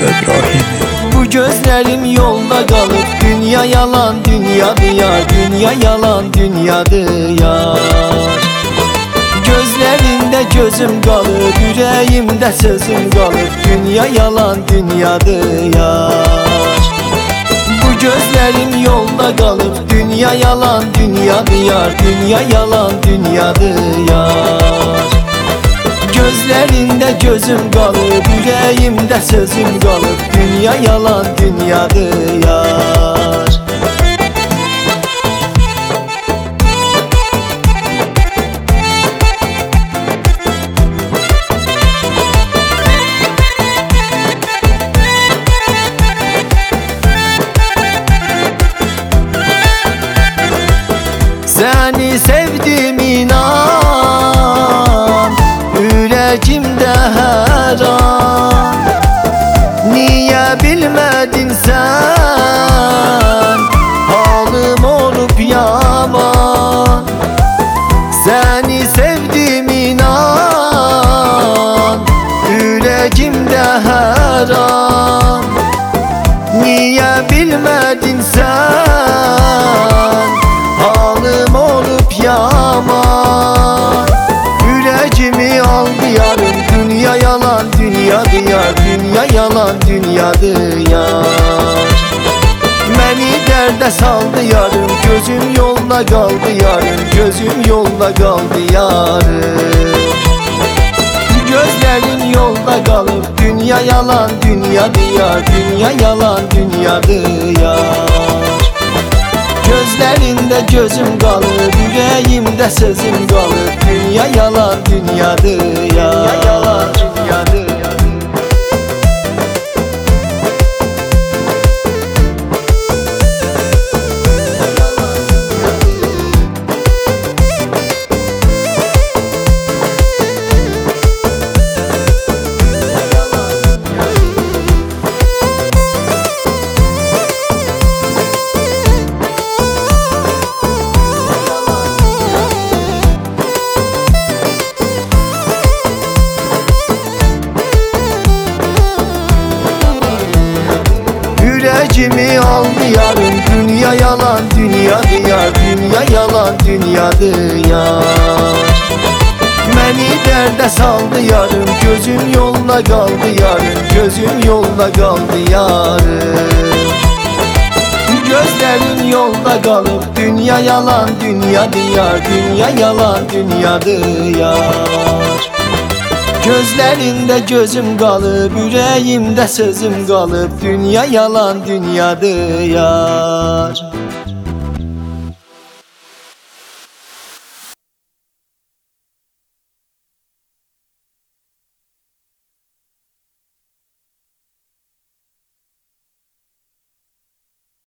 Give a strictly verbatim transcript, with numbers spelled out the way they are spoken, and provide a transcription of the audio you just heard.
İbrahimi. Bu gözlerim yolda kalıp dünya yalan dünya diyar, dünya yalan dünya diyar. Gözlerinde gözüm kalıp yüreğimde sözüm kalıp dünya yalan dünya diyar. Bu gözlerim yolda kalıp dünya yalan dünya diyar, dünya yalan dünya diyar. Gözlerinde gözüm kalıp yüreğimde sözüm kalıp dünya yalan dünya diyar. Seni sevdim inan, yüreğimde her an. Niye bilmedin sen, halim olup yaman. Seni sevdim inan, yüreğimde her an. Niye bilmedin sen, halim olup yaman. Yüreğimi aldı yarım, dünya yalan dünya diyar, dünya yalan dünya diyar. Beni derde saldı yarım, gözüm yolda kaldı yarım, gözüm yolda kaldı yarım. Gözlerin yolda kalıp dünya yalan dünya diyar, dünya yalan dünya diyar. Gözlerinde gözüm kalıp yüreğimde sözüm kalıp dünya yalan dünya diyar, dünya yalan dünya diyar. Yüreğimi aldı yarım, dünya yalan dünya diyar, dünya yalan dünya diyar. Beni derde saldı yarım, gözüm yolda kaldı yarım, gözüm yolda kaldı yarım. Gözlerin yolda kalıp dünya yalan dünya diyar, dünya yalan dünya diyar. Gözlerinde gözüm kalıp yüreğimde sözüm kalıp dünya yalan dünya diyar.